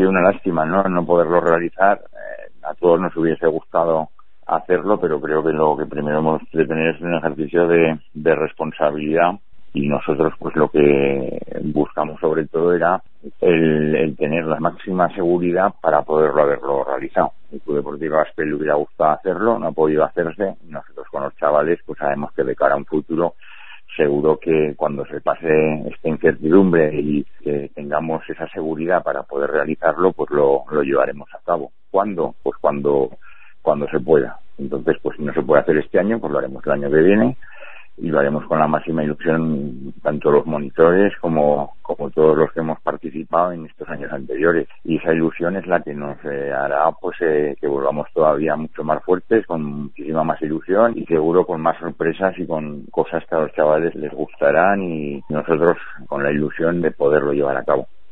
sido una lástima, no poderlo realizar. A todos nos hubiese gustado hacerlo, pero creo que lo que primero hemos de tener es un ejercicio de responsabilidad, y nosotros pues lo que buscamos sobre todo era el tener la máxima seguridad para poderlo haberlo realizado. El Club Deportivo Aspel le hubiera gustado hacerlo, no ha podido hacerse. Nosotros con los chavales pues sabemos que de cara a un futuro seguro que cuando se pase esta incertidumbre y que tengamos esa seguridad para poder realizarlo, pues lo llevaremos a cabo. ¿Cuándo? Pues cuando se pueda. Entonces, pues si no se puede hacer este año, pues lo haremos el año que viene, y lo haremos con la máxima ilusión, tanto los monitores como todos los que hemos participado en estos años anteriores. Y esa ilusión es la que nos hará pues que volvamos todavía mucho más fuertes, con muchísima más ilusión y seguro con más sorpresas y con cosas que a los chavales les gustarán, y nosotros con la ilusión de poderlo llevar a cabo.